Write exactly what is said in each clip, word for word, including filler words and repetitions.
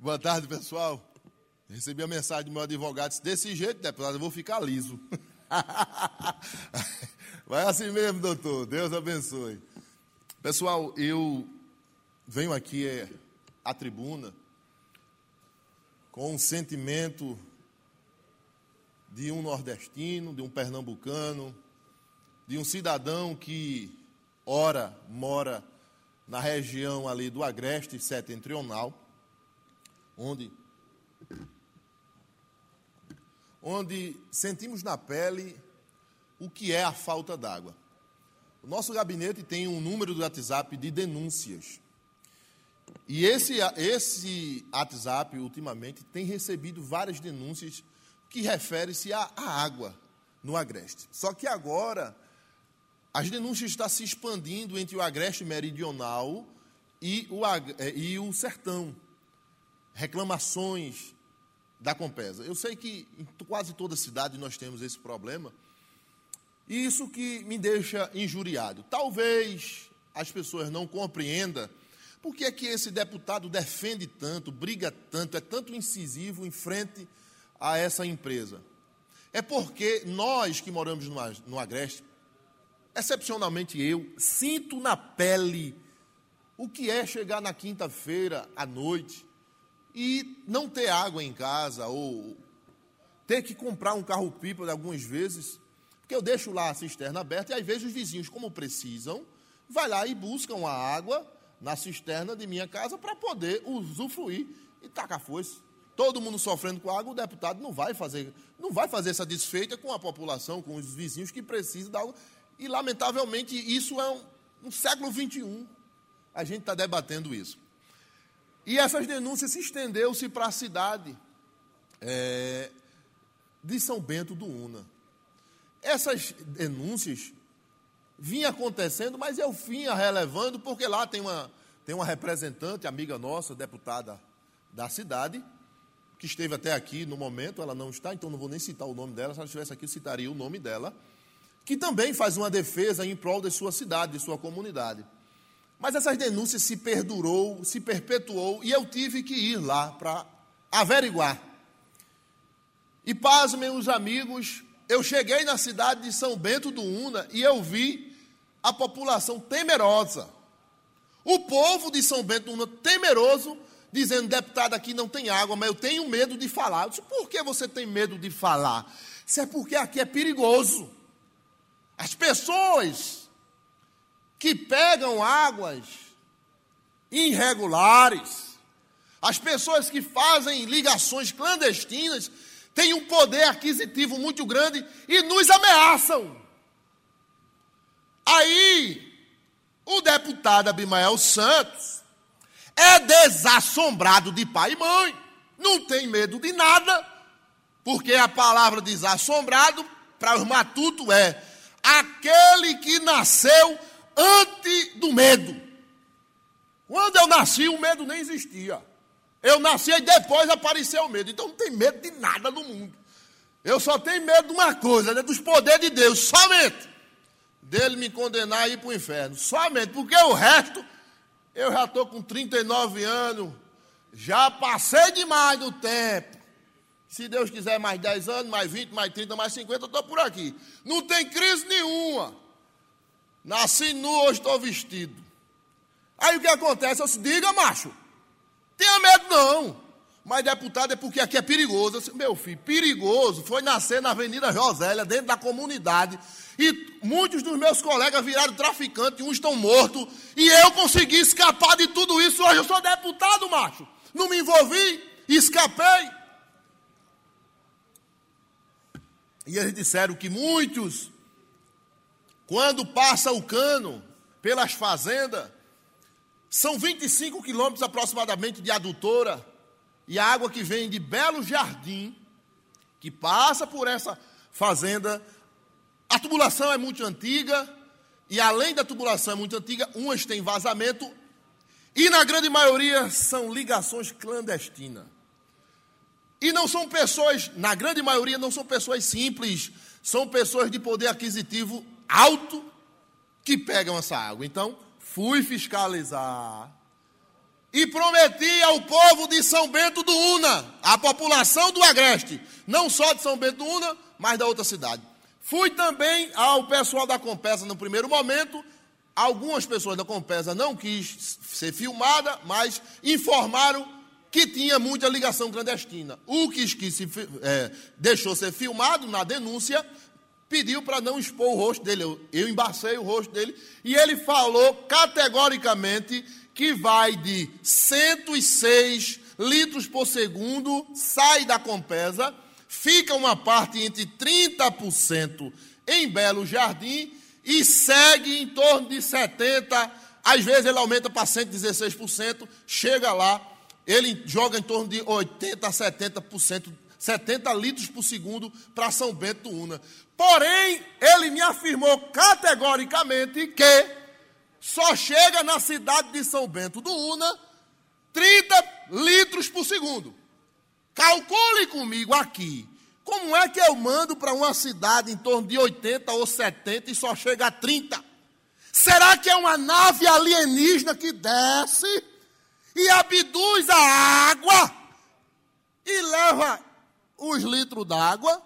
Boa tarde, pessoal. Recebi a mensagem do meu advogado, disse, desse jeito, deputado, eu vou ficar liso. Vai assim mesmo, doutor. Deus abençoe. Pessoal, eu venho aqui é, à tribuna com um sentimento de um nordestino, de um pernambucano, de um cidadão que, ora, mora na região ali do Agreste Setentrional, onde, onde sentimos na pele o que é a falta d'água. O nosso gabinete tem um número do WhatsApp de denúncias. E esse, esse WhatsApp, ultimamente, tem recebido várias denúncias que referem-se à, à água no Agreste. Só que agora, as denúncias estão se expandindo entre o Agreste Meridional e o, e o Sertão. Reclamações da Compesa. Eu sei que em quase toda cidade nós temos esse problema, e isso que me deixa injuriado. Talvez as pessoas não compreendam por que é que esse deputado defende tanto, briga tanto, é tanto incisivo em frente a essa empresa. É porque nós que moramos no Agreste, excepcionalmente eu, sinto na pele o que é chegar na quinta-feira à noite e não ter água em casa, ou ter que comprar um carro-pipa algumas vezes, porque eu deixo lá a cisterna aberta e às vezes os vizinhos, como precisam, vai lá e buscam a água na cisterna de minha casa para poder usufruir e tacar foice. Todo mundo sofrendo com água, o deputado não vai fazer, não vai fazer essa desfeita com a população, com os vizinhos que precisam da água. E, lamentavelmente, isso é um, um século vinte e um. A gente está debatendo isso. E essas denúncias se estendeu-se para a cidade é, de São Bento do Una. Essas denúncias vinham acontecendo, mas eu vinha relevando, porque lá tem uma, tem uma representante, amiga nossa, deputada da cidade, que esteve até aqui no momento, ela não está, então não vou nem citar o nome dela, se ela estivesse aqui eu citaria o nome dela, que também faz uma defesa em prol de sua cidade, de sua comunidade. Mas essas denúncias se perdurou, se perpetuou, e eu tive que ir lá para averiguar. E pasmem os amigos, eu cheguei na cidade de São Bento do Una e eu vi a população temerosa. O povo de São Bento do Una temeroso, dizendo, deputado, aqui não tem água, mas eu tenho medo de falar. Eu disse, por que você tem medo de falar? Isso é porque aqui é perigoso. As pessoas que pegam águas irregulares, as pessoas que fazem ligações clandestinas, têm um poder aquisitivo muito grande e nos ameaçam. Aí, o deputado Abimael Santos é desassombrado de pai e mãe, não tem medo de nada, porque a palavra desassombrado, para os matutos, é aquele que nasceu antes do medo. Quando eu nasci, o medo nem existia. Eu nasci e depois apareceu o medo. Então não tem medo de nada no mundo. Eu só tenho medo de uma coisa, né? Dos poderes de Deus, somente. Dele me condenar e ir para o inferno. Somente, porque o resto, eu já estou com trinta e nove anos, já passei demais do tempo. Se Deus quiser mais dez anos, mais vinte, mais trinta, mais cinquenta, eu estou por aqui. Não tem crise nenhuma. Nasci nu, hoje estou vestido. Aí o que acontece? Eu disse, diga, macho, tenha medo não. Mas, deputado, é porque aqui é perigoso. Eu disse, meu filho, perigoso foi nascer na Avenida Josélia, dentro da comunidade. E muitos dos meus colegas viraram traficantes, uns estão mortos. E eu consegui escapar de tudo isso. Hoje eu sou deputado, macho. Não me envolvi, escapei. E eles disseram que muitos, quando passa o cano pelas fazendas, são vinte e cinco quilômetros aproximadamente de adutora, e a água que vem de Belo Jardim, que passa por essa fazenda, a tubulação é muito antiga, e além da tubulação é muito antiga, umas têm vazamento, e na grande maioria são ligações clandestinas. E não são pessoas, na grande maioria, não são pessoas simples, são pessoas de poder aquisitivo alto que pegam essa água. Então, fui fiscalizar e prometi ao povo de São Bento do Una, à população do Agreste, não só de São Bento do Una, mas da outra cidade. Fui também ao pessoal da Compesa no primeiro momento. Algumas pessoas da Compesa não quis ser filmada, mas informaram que tinha muita ligação clandestina. O que quis se, é, deixou ser filmado na denúncia, pediu para não expor o rosto dele. Eu, eu embacei o rosto dele e ele falou categoricamente que vai de cento e seis litros por segundo, sai da Compesa, fica uma parte entre trinta por cento em Belo Jardim e segue em torno de setenta por cento, às vezes ele aumenta para cento e dezesseis por cento, chega lá, ele joga em torno de oitenta a setenta por cento, setenta litros por segundo para São Bento do Una. Porém, ele me afirmou categoricamente que só chega na cidade de São Bento do Una trinta litros por segundo. Calcule comigo aqui, como é que eu mando para uma cidade em torno de oitenta ou setenta e só chega a trinta? Será que é uma nave alienígena que desce e abduz a água e leva os litros d'água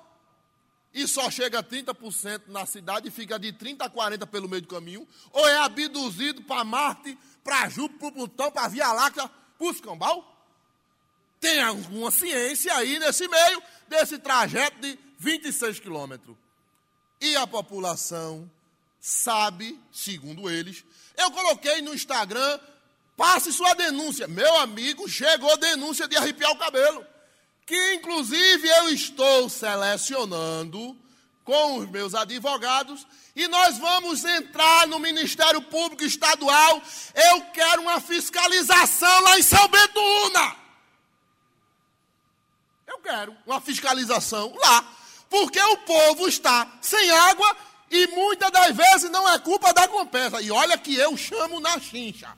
e só chega a trinta por cento na cidade e fica de trinta a quarenta pelo meio do caminho? Ou é abduzido para Marte, para Júpiter, para Plutão, para Via Láctea, para os Cambau? Tem alguma ciência aí nesse meio desse trajeto de vinte e seis quilômetros. E a população sabe, segundo eles. Eu coloquei no Instagram, passe sua denúncia. Meu amigo, chegou denúncia de arrepiar o cabelo. Que, inclusive, eu estou selecionando com os meus advogados e nós vamos entrar no Ministério Público Estadual. Eu quero uma fiscalização lá em São Bento do Una. Eu quero uma fiscalização lá, porque o povo está sem água e muitas das vezes não é culpa da Compesa. E olha que eu chamo na chincha.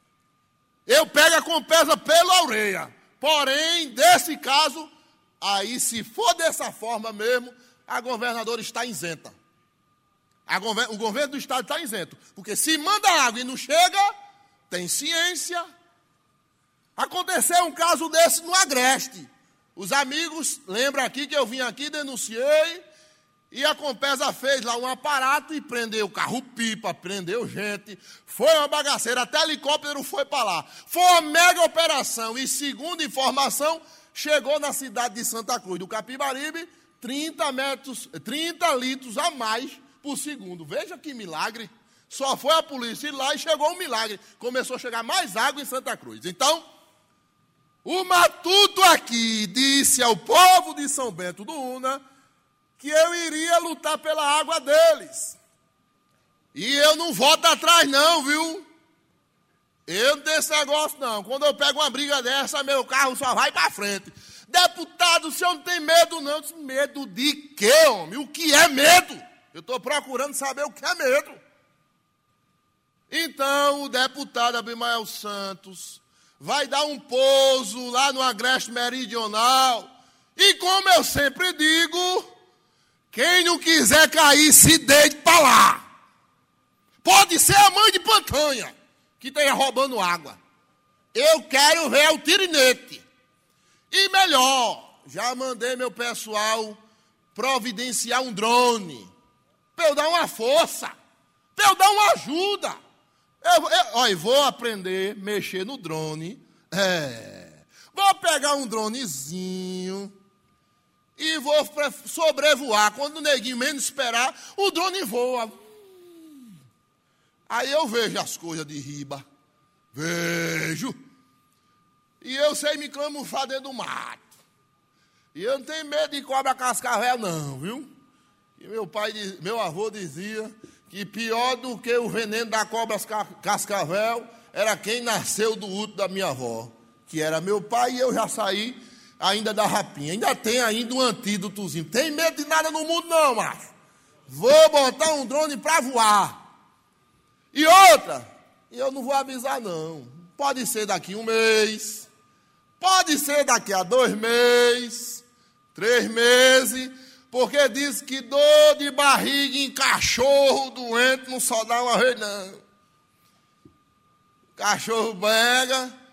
Eu pego a Compesa pela orelha. Porém, desse caso, aí se for dessa forma mesmo, a governadora está isenta. A gover- o governo do estado está isento. Porque se manda água e não chega, tem ciência. Aconteceu um caso desse no Agreste. Os amigos, lembram aqui que eu vim aqui, denunciei, e a Compesa fez lá um aparato e prendeu carro-pipa, prendeu gente, foi uma bagaceira, até helicóptero foi para lá. Foi uma mega operação e, segundo informação, chegou na cidade de Santa Cruz do Capibaribe, trinta metros, trinta litros a mais por segundo. Veja que milagre. Só foi a polícia ir lá e chegou um milagre. Começou a chegar mais água em Santa Cruz. Então, o matuto aqui disse ao povo de São Bento do Una que eu iria lutar pela água deles. E eu não volto atrás não, viu? Eu não tenho esse negócio não. Quando eu pego uma briga dessa, meu carro só vai para frente. Deputado, o senhor não tem medo não? Eu disse, medo de quê, homem? O que é medo? Eu estou procurando saber o que é medo. Então, o deputado Abimael Santos vai dar um pouso lá no Agreste Meridional. E como eu sempre digo, quem não quiser cair, se deite para lá. Pode ser a mãe de Pantanha, que esteja roubando água. Eu quero ver o tirinete. E melhor, já mandei meu pessoal providenciar um drone, para eu dar uma força, para eu dar uma ajuda. Eu, eu, olha, vou aprender a mexer no drone. É, vou pegar um dronezinho e vou sobrevoar. Quando o neguinho menos esperar, o drone voa. Aí eu vejo as coisas de riba. Vejo. E eu sei me camuflar dentro do mato. E eu não tenho medo de cobra cascavel, não, viu? E meu pai, meu avô dizia que pior do que o veneno da cobra cascavel era quem nasceu do útero da minha avó, que era meu pai, e eu já saí ainda da rapinha. Ainda tem ainda um antídotozinho. Tem medo de nada no mundo não, macho. Vou botar um drone para voar. E outra, eu não vou avisar não. Pode ser daqui um mês, pode ser daqui a dois meses, três meses, porque diz que dor de barriga em cachorro doente não só dá uma vez, não. Cachorro pega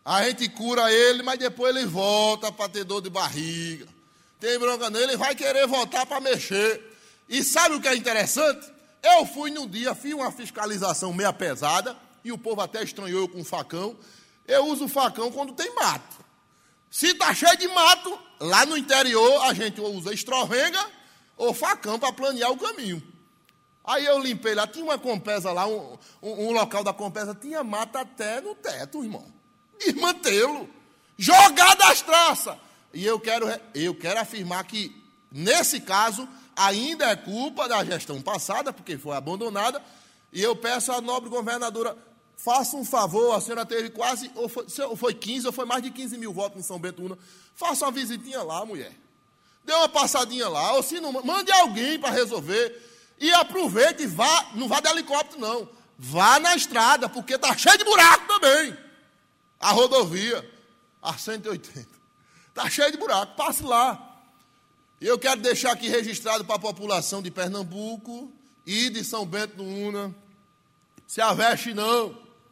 A gente cura ele, mas depois ele volta para ter dor de barriga. Tem bronca nele, ele vai querer voltar para mexer. E sabe o que é interessante? Eu fui num dia, fiz uma fiscalização meia pesada, e o povo até estranhou eu com facão. Eu uso o facão quando tem mato. Se está cheio de mato, lá no interior a gente usa estrovenga ou facão para planear o caminho. Aí eu limpei lá, tinha uma compesa lá, um, um, um local da compesa, tinha mata até no teto, irmão. Desmantelo, jogar das traças. E eu quero, eu quero afirmar que, nesse caso, ainda é culpa da gestão passada, porque foi abandonada, e eu peço à nobre governadora, faça um favor, a senhora teve quase, ou foi, ou foi quinze, ou foi mais de quinze mil votos em São Bento Una, faça uma visitinha lá, mulher. Dê uma passadinha lá, ou se não, mande alguém para resolver, e aproveite e vá, não vá de helicóptero não, vá na estrada, porque está cheio de buraco também. A rodovia, a cento e oitenta. Está cheio de buraco, passe lá. E eu quero deixar aqui registrado para a população de Pernambuco e de São Bento do Una, se aveste não,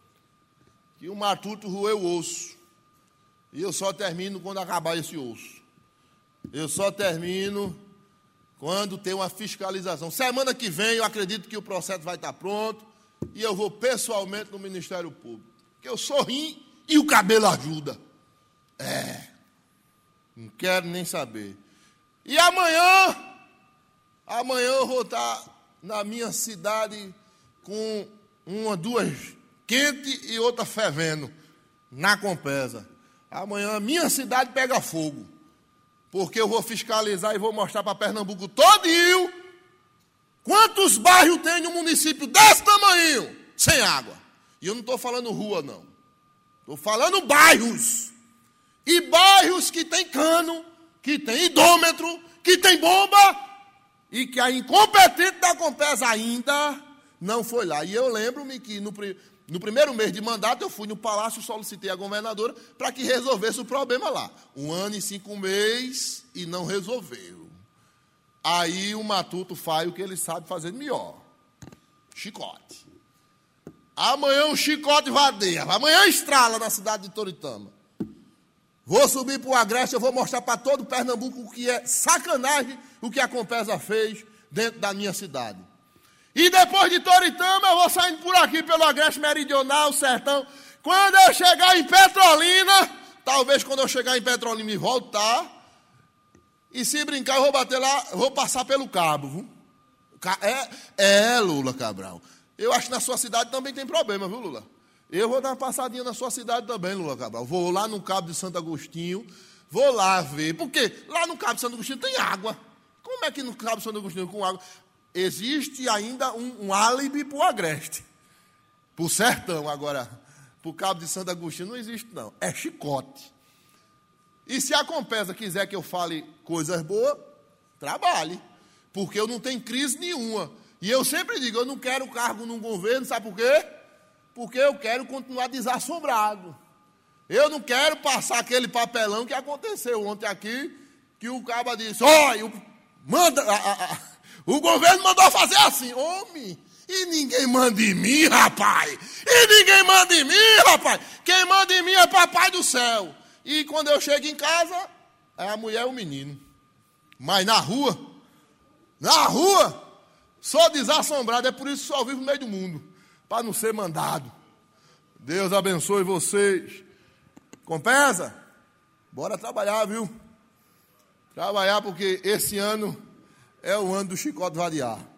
que o matuto roeu o osso. E eu só termino quando acabar esse osso. Eu só termino quando tem uma fiscalização. Semana que vem eu acredito que o processo vai estar pronto e eu vou pessoalmente no Ministério Público. Porque eu sou ruim e o cabelo ajuda. É, não quero nem saber. E amanhã, amanhã eu vou estar na minha cidade com uma, duas quente e outra fervendo, na Compesa. Amanhã a minha cidade pega fogo, porque eu vou fiscalizar e vou mostrar para Pernambuco todinho quantos bairros tem no município desse tamanho, sem água. E eu não estou falando rua, não. Estou falando bairros. E bairros que tem cano, que tem hidrômetro, que tem bomba, e que a incompetente da Compesa ainda não foi lá. E eu lembro-me que no, no primeiro mês de mandato eu fui no Palácio, solicitei a governadora para que resolvesse o problema lá. Um ano e cinco meses e não resolveu. Aí o matuto faz o que ele sabe fazer melhor. Chicote. Amanhã o chicote vadeia. Amanhã estrala na cidade de Toritama. Vou subir para o Agreste, eu vou mostrar para todo Pernambuco o que é sacanagem o que a Compesa fez dentro da minha cidade. E depois de Toritama, eu vou saindo por aqui pelo Agreste Meridional, Sertão. Quando eu chegar em Petrolina, talvez quando eu chegar em Petrolina e voltar, e se brincar eu vou bater lá, vou passar pelo Cabo. Viu? É, é, Lula Cabral. Eu acho que na sua cidade também tem problema, viu, Lula? Eu vou dar uma passadinha na sua cidade também, Lula Cabral. Vou lá no Cabo de Santo Agostinho, vou lá ver. Porque lá no Cabo de Santo Agostinho tem água. Como é que no Cabo de Santo Agostinho com água? Existe ainda um, um álibi para o Agreste, para o Sertão. Agora, para o Cabo de Santo Agostinho não existe, não. É chicote. E se a Compesa quiser que eu fale coisas boas, trabalhe. Porque eu não tenho crise nenhuma. E eu sempre digo, eu não quero cargo num governo, sabe por quê? Porque eu quero continuar desassombrado. Eu não quero passar aquele papelão que aconteceu ontem aqui, que o caba disse, olha, manda, a, a, a, o governo mandou fazer assim. Homem, e ninguém manda em mim, rapaz. E ninguém manda em mim, rapaz. Quem manda em mim é papai do céu. E quando eu chego em casa, é a mulher e o menino. Mas na rua, na rua, sou desassombrado, é por isso que só vivo no meio do mundo, para não ser mandado. Deus abençoe vocês. Compesa? Bora trabalhar, viu? Trabalhar porque esse ano é o ano do chicote variar.